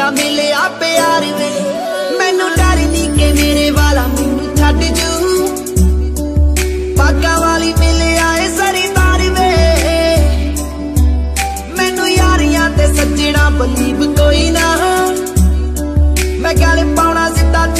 दा मिलिया प्यार वे मैनू डर नी के मेरे वाला मैनू छड्ड जू बागा वाली मिले आए सरी तार वे मैनू यारियां ते सज्जणा बल्ली